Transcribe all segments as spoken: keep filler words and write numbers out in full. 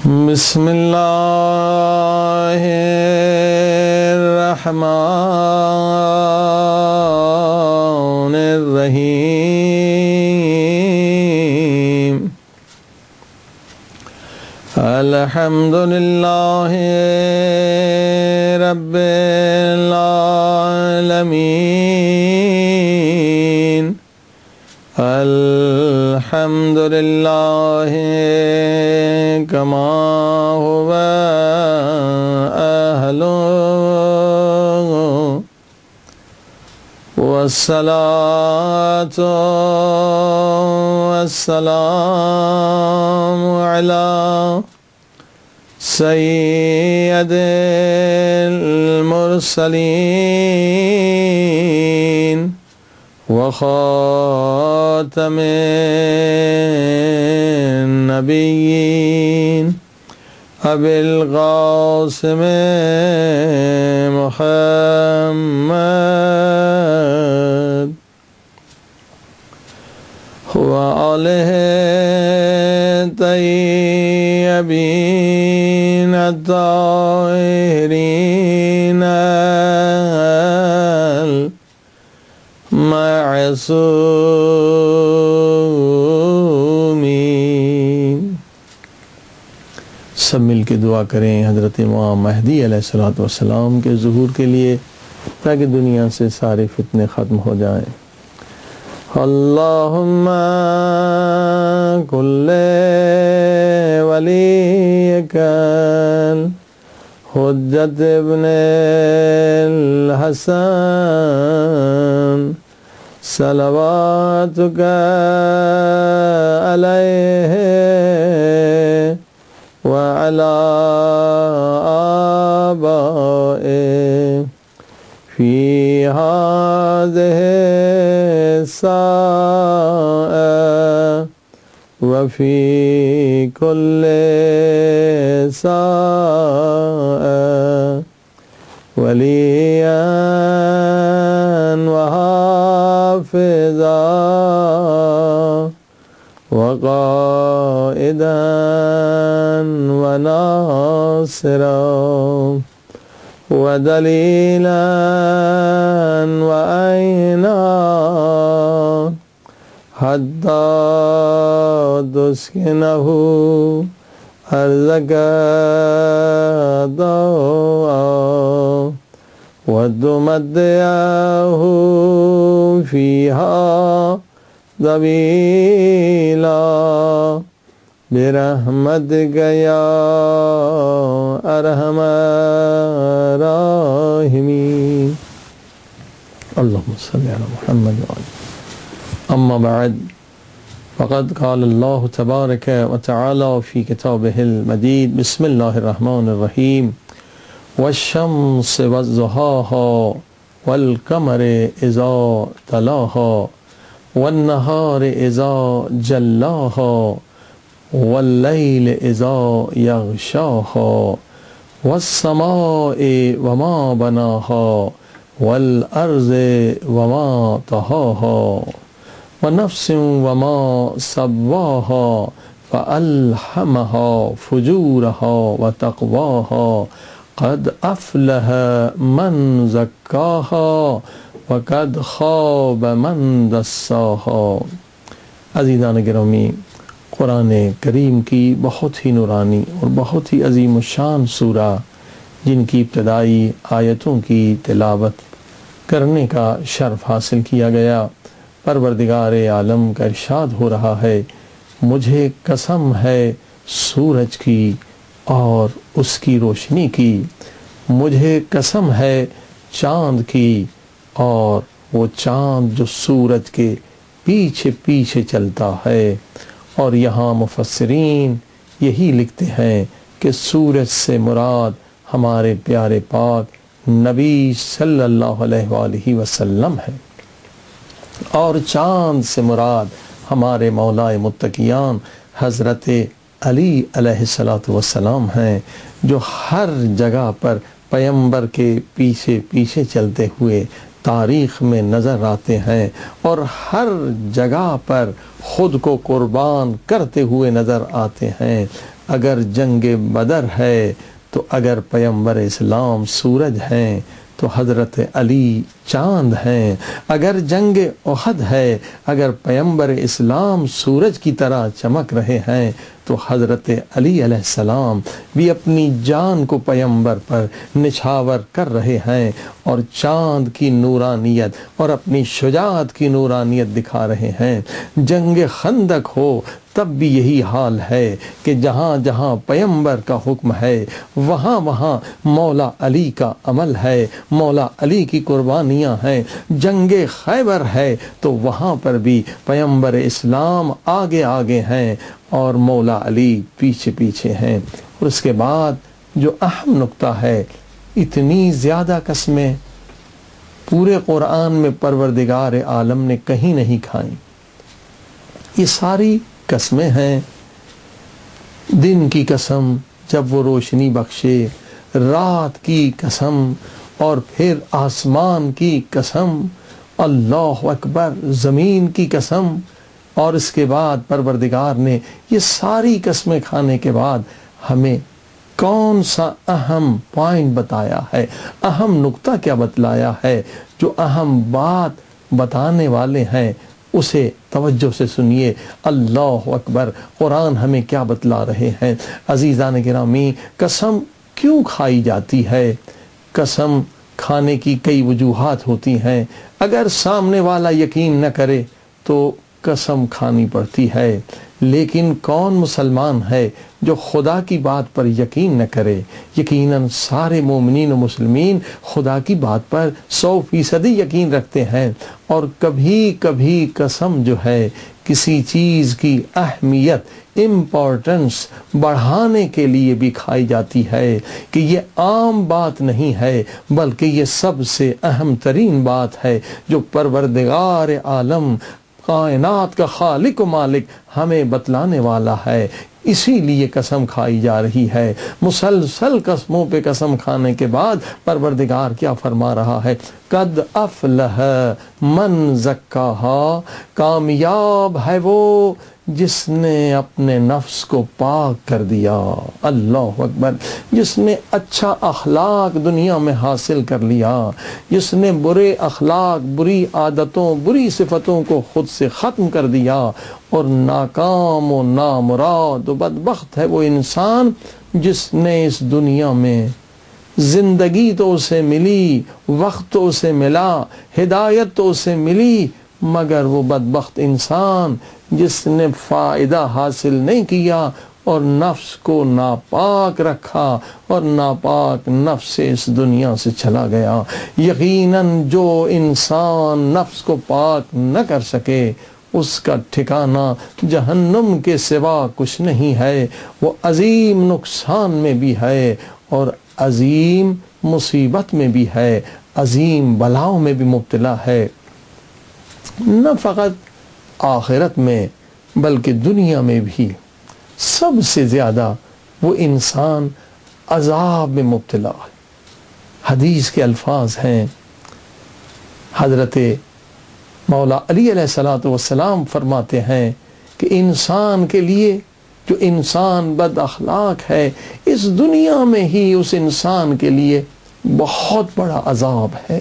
بسم اللہ الرحمن الرحیم الحمد للہ رب العالمین الحمد للہ کما هو أهله والصلاة والسلام على سيد المرسلين وخاتم النبيين أبي القاسم محمد وآله الطيبين الطاهرين المعصومين. سب مل کے دعا کریں حضرت امام مہدی علیہ الصلوۃ والسلام کے ظہور کے لیے تاکہ دنیا سے سارے فتنے ختم ہو جائیں. اللہم کل ولیک حجت ابن الحسن صلواتک علیہ وعلى آبائه في هذه الساعة وفي كل ساعة وليا وحافظا وقائدا وناصرا ودليلا وعينا حتى تسكنه أرضك ضوءا وتمتعه فيها طويلا برحمتك يا ارحم الراحمين. اللهم صل على محمد وعلى اما بعد فقد قال الله تبارك وتعالى في كتابه المجيد بسم الله الرحمن الرحيم والشمس وضحاها والقمر اذا تلاها والنهار اذا جلاها واللیل اذا یغشاها والسماء وما بناها والارض وما طحاها ونفس وما سواها فألهمها فجورها وتقواها قد افلح من زکاها وقد خاب من دساها. عزیزان گرامی، قرآن کریم کی بہت ہی نورانی اور بہت ہی عظیم الشان سورہ جن کی ابتدائی آیتوں کی تلاوت کرنے کا شرف حاصل کیا گیا، پروردگار عالم کا ارشاد ہو رہا ہے، مجھے قسم ہے سورج کی اور اس کی روشنی کی، مجھے قسم ہے چاند کی اور وہ چاند جو سورج کے پیچھے پیچھے چلتا ہے. اور یہاں مفسرین یہی لکھتے ہیں کہ سورج سے مراد ہمارے پیارے پاک نبی صلی اللہ علیہ وآلہ وسلم ہے، اور چاند سے مراد ہمارے مولا متقیان حضرت علی علیہ الصلوۃ والسلام ہیں، جو ہر جگہ پر پیغمبر کے پیچھے پیچھے چلتے ہوئے تاریخ میں نظر آتے ہیں اور ہر جگہ پر خود کو قربان کرتے ہوئے نظر آتے ہیں۔ اگر جنگ بدر ہے تو اگر پیغمبر اسلام سورج ہیں تو حضرت علی چاند ہیں، اگر جنگ احد ہے اگر پیغمبر اسلام سورج کی طرح چمک رہے ہیں تو حضرت علی علیہ السلام بھی اپنی جان کو پیغمبر پر نچھاور کر رہے ہیں اور چاند کی نورانیت اور اپنی شجاعت کی نورانیت دکھا رہے ہیں۔ جنگ خندق ہو تب بھی یہی حال ہے کہ جہاں جہاں پیغمبر کا حکم ہے وہاں وہاں مولا علی کا عمل ہے، مولا علی کی قربانیاں ہیں۔ جنگ خیبر ہے تو وہاں پر بھی پیغمبر اسلام آگے آگے ہیں اور مولا علی پیچھے پیچھے ہیں۔ اور اس کے بعد جو اہم نقطہ ہے، اتنی زیادہ قسمیں پورے قرآن میں پروردگار عالم نے کہیں نہیں کھائیں۔ یہ ساری قسمیں ہیں، دن کی قسم جب وہ روشنی بخشے، رات کی قسم اور پھر آسمان کی قسم، اللہ اکبر، زمین کی قسم، اور اس کے بعد پروردگار نے یہ ساری قسمیں کھانے کے بعد ہمیں کون سا اہم پوائنٹ بتایا ہے، اہم نقطہ کیا بتلایا ہے، جو اہم بات بتانے والے ہیں اسے توجہ سے سنیے۔ اللہ اکبر، قرآن ہمیں کیا بتلا رہے ہیں۔ عزیزان گرامی، قسم کیوں کھائی جاتی ہے؟ قسم کھانے کی کئی وجوہات ہوتی ہیں۔ اگر سامنے والا یقین نہ کرے تو قسم کھانی پڑتی ہے، لیکن کون مسلمان ہے جو خدا کی بات پر یقین نہ کرے؟ یقیناً سارے مومنین و مسلمین خدا کی بات پر سو فیصدی یقین رکھتے ہیں، اور کبھی کبھی قسم جو ہے کسی چیز کی اہمیت، امپورٹنس بڑھانے کے لیے بھی کھائی جاتی ہے، کہ یہ عام بات نہیں ہے بلکہ یہ سب سے اہم ترین بات ہے جو پروردگار عالم، کائنات کا خالق و مالک ہمیں بتلانے والا ہے۔ اسی لیے قسم کھائی جا رہی ہے۔ مسلسل قسموں پہ قسم کھانے کے بعد پروردگار کیا فرما رہا ہے؟ قد افلح من زکاہا، کامیاب ہے وہ جس نے اپنے نفس کو پاک کر دیا۔ اللہ اکبر، جس نے اچھا اخلاق دنیا میں حاصل کر لیا، جس نے برے اخلاق، بری عادتوں، بری صفتوں کو خود سے ختم کر دیا، اور ناکام و نامراد و بدبخت ہے وہ انسان جس نے اس دنیا میں زندگی تو اسے ملی، وقت تو اسے ملا، ہدایت تو اسے ملی، مگر وہ بدبخت انسان جس نے فائدہ حاصل نہیں کیا اور نفس کو ناپاک رکھا اور ناپاک نفس سے اس دنیا سے چلا گیا۔ یقیناً جو انسان نفس کو پاک نہ کر سکے اس کا ٹھکانہ جہنم کے سوا کچھ نہیں ہے، وہ عظیم نقصان میں بھی ہے اور عظیم مصیبت میں بھی ہے، عظیم بلاؤں میں بھی مبتلا ہے، نہ فقط آخرت میں بلکہ دنیا میں بھی سب سے زیادہ وہ انسان عذاب میں مبتلا ہے۔ حدیث کے الفاظ ہیں، حضرت مولا علی علیہ الصلوۃ والسلام فرماتے ہیں کہ انسان کے لیے، جو انسان بد اخلاق ہے، اس دنیا میں ہی اس انسان کے لیے بہت بڑا عذاب ہے،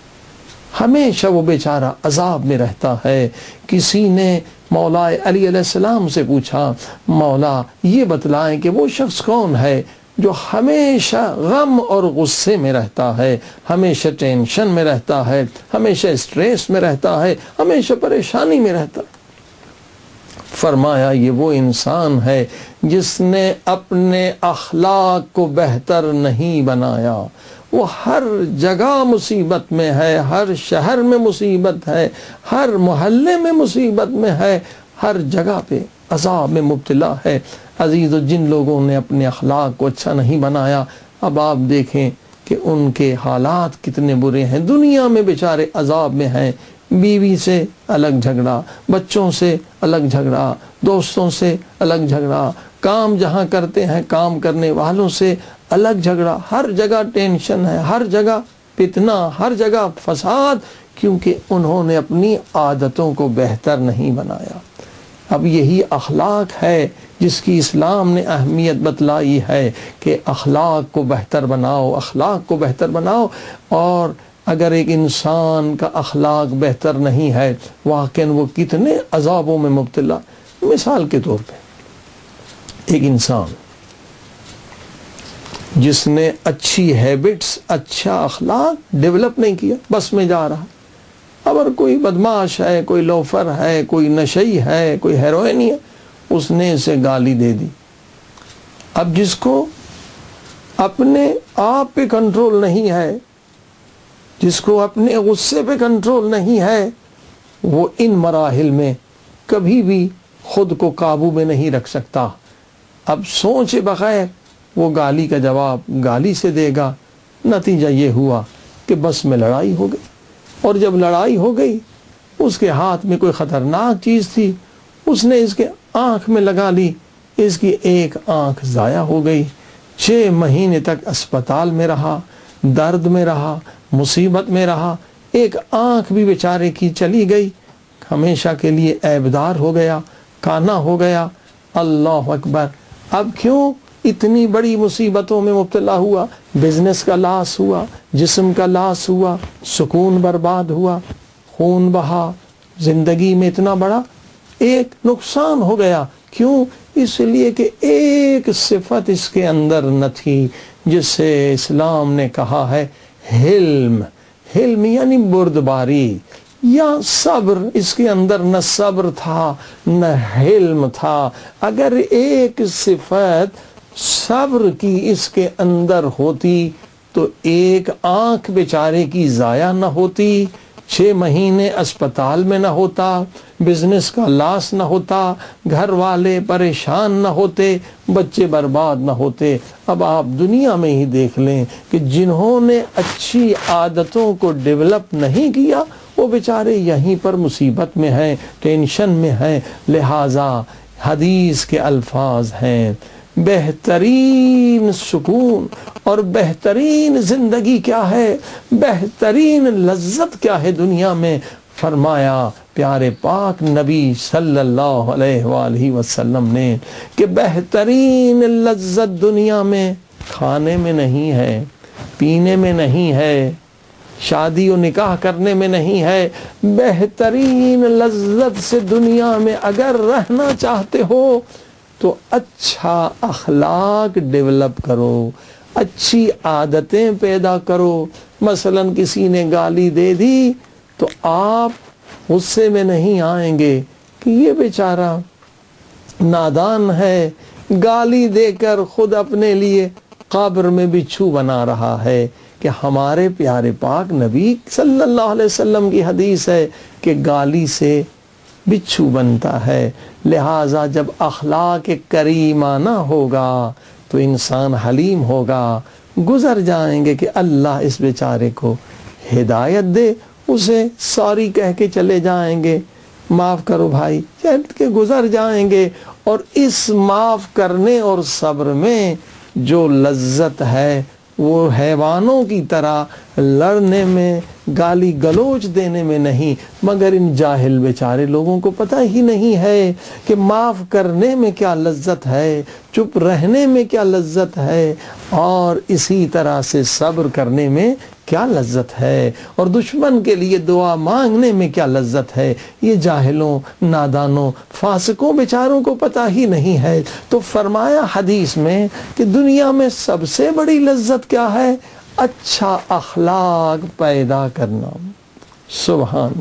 ہمیشہ وہ بیچارہ عذاب میں رہتا ہے۔ کسی نے مولا علی علیہ السلام سے پوچھا، مولا یہ بتلائیں کہ وہ شخص کون ہے جو ہمیشہ غم اور غصے میں رہتا ہے، ہمیشہ ٹینشن میں رہتا ہے، ہمیشہ اسٹریس میں رہتا ہے، ہمیشہ پریشانی میں رہتا ہے؟ فرمایا یہ وہ انسان ہے جس نے اپنے اخلاق کو بہتر نہیں بنایا، وہ ہر جگہ مصیبت میں ہے، ہر شہر میں مصیبت ہے، ہر محلے میں مصیبت میں ہے، ہر جگہ پہ عذاب میں مبتلا ہے۔ عزیز، جن لوگوں نے اپنے اخلاق کو اچھا نہیں بنایا، اب آپ دیکھیں کہ ان کے حالات کتنے برے ہیں، دنیا میں بیچارے عذاب میں ہیں، بیوی سے الگ جھگڑا، بچوں سے الگ جھگڑا، دوستوں سے الگ جھگڑا، کام جہاں کرتے ہیں کام کرنے والوں سے الگ جھگڑا، ہر جگہ ٹینشن ہے، ہر جگہ فتنہ، ہر جگہ فساد، کیونکہ انہوں نے اپنی عادتوں کو بہتر نہیں بنایا۔ اب یہی اخلاق ہے جس کی اسلام نے اہمیت بتلائی ہے کہ اخلاق کو بہتر بناؤ، اخلاق کو بہتر بناؤ۔ اور اگر ایک انسان کا اخلاق بہتر نہیں ہے، واقعاً وہ کتنے عذابوں میں مبتلا۔ مثال کے طور پہ ایک انسان جس نے اچھی ہیبٹس، اچھا اخلاق ڈیولپ نہیں کیا، بس میں جا رہا، اگر کوئی بدماش ہے، کوئی لوفر ہے، کوئی نشئی ہے، کوئی ہیروئنی ہے، اس نے اسے گالی دے دی۔ اب جس کو اپنے آپ پہ کنٹرول نہیں ہے، جس کو اپنے غصے پہ کنٹرول نہیں ہے، وہ ان مراحل میں کبھی بھی خود کو قابو میں نہیں رکھ سکتا۔ اب سوچے بغیر وہ گالی کا جواب گالی سے دے گا، نتیجہ یہ ہوا کہ بس میں لڑائی ہو گئی۔ اور جب لڑائی ہو گئی، اس کے ہاتھ میں کوئی خطرناک چیز تھی، اس نے اس کے آنکھ میں لگا لی، اس کی ایک آنکھ ضائع ہو گئی۔ چھ مہینے تک اسپتال میں رہا، درد میں رہا، مصیبت میں رہا، ایک آنکھ بھی بیچارے کی چلی گئی، ہمیشہ کے لیے عیبدار ہو گیا، کانا ہو گیا۔ اللہ اکبر! اب کیوں اتنی بڑی مصیبتوں میں مبتلا ہوا؟ بزنس کا لاس ہوا، جسم کا لاس ہوا، سکون برباد ہوا، خون بہا، زندگی میں اتنا بڑا ایک نقصان ہو گیا۔ کیوں؟ اس لیے کہ ایک صفت اس کے اندر نہ تھی جس سے اسلام نے کہا ہے حلم۔ حلم یعنی بردباری یا صبر، اس کے اندر نہ صبر تھا نہ حلم تھا۔ اگر ایک صفت صبر کی اس کے اندر ہوتی تو ایک آنکھ بیچارے کی ضائع نہ ہوتی، چھ مہینے اسپتال میں نہ ہوتا، بزنس کا لاس نہ ہوتا، گھر والے پریشان نہ ہوتے، بچے برباد نہ ہوتے۔ اب آپ دنیا میں ہی دیکھ لیں کہ جنہوں نے اچھی عادتوں کو ڈیولپ نہیں کیا، وہ بیچارے یہیں پر مصیبت میں ہیں، ٹینشن میں ہیں۔ لہٰذا حدیث کے الفاظ ہیں، بہترین سکون اور بہترین زندگی کیا ہے، بہترین لذت کیا ہے دنیا میں؟ فرمایا پیارے پاک نبی صلی اللہ علیہ وآلہ وسلم نے کہ بہترین لذت دنیا میں کھانے میں نہیں ہے، پینے میں نہیں ہے، شادی و نکاح کرنے میں نہیں ہے۔ بہترین لذت سے دنیا میں اگر رہنا چاہتے ہو تو اچھا اخلاق ڈیولپ کرو، اچھی عادتیں پیدا کرو۔ مثلا کسی نے گالی دے دی تو آپ غصے میں نہیں آئیں گے کہ یہ بیچارہ نادان ہے، گالی دے کر خود اپنے لیے قبر میں بچھو بنا رہا ہے۔ کہ ہمارے پیارے پاک نبی صلی اللہ علیہ وسلم کی حدیث ہے کہ گالی سے بچھو بنتا ہے۔ لہٰذا جب اخلاق کریمانہ ہوگا تو انسان حلیم ہوگا، گزر جائیں گے کہ اللہ اس بیچارے کو ہدایت دے، اسے سوری کہہ کے چلے جائیں گے، معاف کرو بھائی کہہ کے گزر جائیں گے۔ اور اس معاف کرنے اور صبر میں جو لذت ہے وہ حیوانوں کی طرح لڑنے میں، گالی گلوچ دینے میں نہیں، مگر ان جاہل بیچارے لوگوں کو پتہ ہی نہیں ہے کہ معاف کرنے میں کیا لذت ہے، چپ رہنے میں کیا لذت ہے، اور اسی طرح سے صبر کرنے میں کیا لذت ہے، اور دشمن کے لیے دعا مانگنے میں کیا لذت ہے۔ یہ جاہلوں، نادانوں، فاسقوں بیچاروں کو پتہ ہی نہیں ہے۔ تو فرمایا حدیث میں کہ دنیا میں سب سے بڑی لذت کیا ہے؟ اچھا اخلاق پیدا کرنا۔ سبحان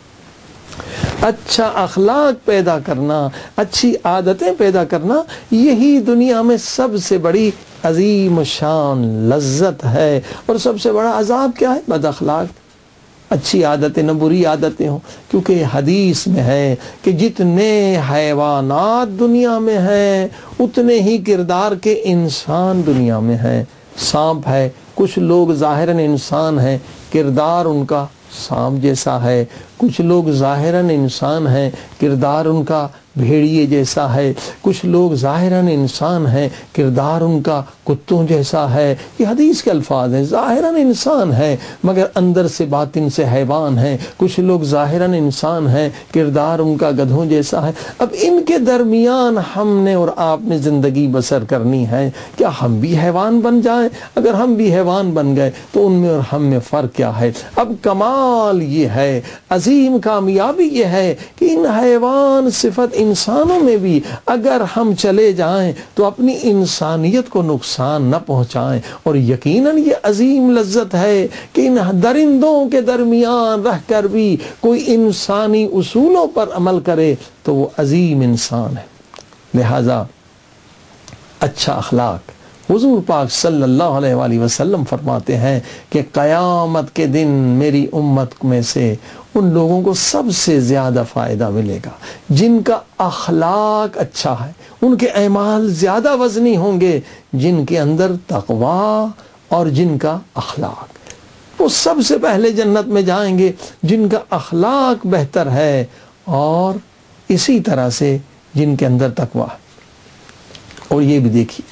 اللہ! اچھا اخلاق پیدا کرنا، اچھی عادتیں پیدا کرنا، یہی دنیا میں سب سے بڑی عظیم شان لذت ہے۔ اور سب سے بڑا عذاب کیا ہے؟ بد اخلاق۔ اچھی عادتیں نہ بری عادتیں ہوں، کیونکہ حدیث میں ہے کہ جتنے حیوانات دنیا میں ہیں اتنے ہی کردار کے انسان دنیا میں ہیں۔ سانپ ہے، کچھ لوگ ظاہراً انسان ہیں، کردار ان کا سانپ جیسا ہے، کچھ لوگ ظاہراً انسان ہیں، کردار ان کا بھیڑیے جیسا ہے، کچھ لوگ ظاہراً انسان ہیں کردار ان کا کتوں جیسا ہے، یہ حدیث کے الفاظ ہیں، ظاہراً انسان ہے مگر اندر سے باطن سے حیوان ہے، کچھ لوگ ظاہراً انسان ہیں کردار ان کا گدھوں جیسا ہے۔ اب ان کے درمیان ہم نے اور آپ نے زندگی بسر کرنی ہے، کیا ہم بھی حیوان بن جائیں؟ اگر ہم بھی حیوان بن گئے تو ان میں اور ہم میں فرق کیا ہے؟ اب کمال یہ ہے، عظیم کامیابی یہ ہے کہ ان حیوان صفت انسانوں میں بھی اگر ہم چلے جائیں تو اپنی انسانیت کو نقصان نہ پہنچائیں، اور یقیناً یہ عظیم لذت ہے کہ ان درندوں کے درمیان رہ کر بھی کوئی انسانی اصولوں پر عمل کرے تو وہ عظیم انسان ہے۔ لہذا اچھا اخلاق، حضور پاک صلی اللہ علیہ وآلہ وسلم فرماتے ہیں کہ قیامت کے دن میری امت میں سے ان لوگوں کو سب سے زیادہ فائدہ ملے گا جن کا اخلاق اچھا ہے، ان کے اعمال زیادہ وزنی ہوں گے جن کے اندر تقوی اور جن کا اخلاق، وہ سب سے پہلے جنت میں جائیں گے جن کا اخلاق بہتر ہے، اور اسی طرح سے جن کے اندر تقوی ہے۔ اور یہ بھی دیکھیے،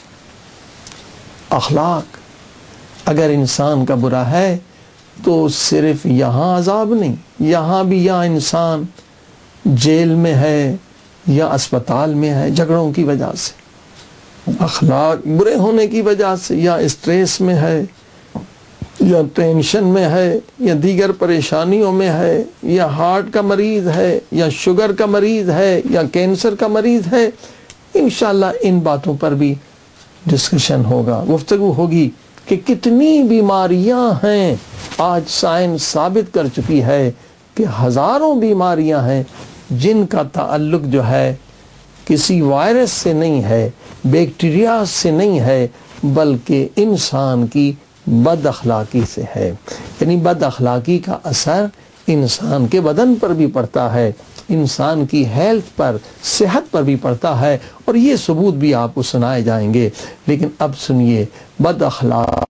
اخلاق اگر انسان کا برا ہے تو صرف یہاں عذاب نہیں، یہاں بھی یا انسان جیل میں ہے یا اسپتال میں ہے جھگڑوں کی وجہ سے، اخلاق برے ہونے کی وجہ سے، یا اسٹریس میں ہے یا ٹینشن میں ہے یا دیگر پریشانیوں میں ہے، یا ہارٹ کا مریض ہے یا شوگر کا مریض ہے یا کینسر کا مریض ہے، انشاءاللہ ان باتوں پر بھی ڈسکشن ہوگا، گفتگو ہوگی کہ کتنی بیماریاں ہیں۔ آج سائنس ثابت کر چکی ہے کہ ہزاروں بیماریاں ہیں جن کا تعلق جو ہے کسی وائرس سے نہیں ہے، بیکٹیریا سے نہیں ہے، بلکہ انسان کی بد اخلاقی سے ہے۔ یعنی بد اخلاقی کا اثر انسان کے بدن پر بھی پڑتا ہے، انسان کی ہیلتھ پر، صحت پر بھی پڑتا ہے، اور یہ ثبوت بھی آپ کو سنائے جائیں گے۔ لیکن اب سنیے، بد اخلاق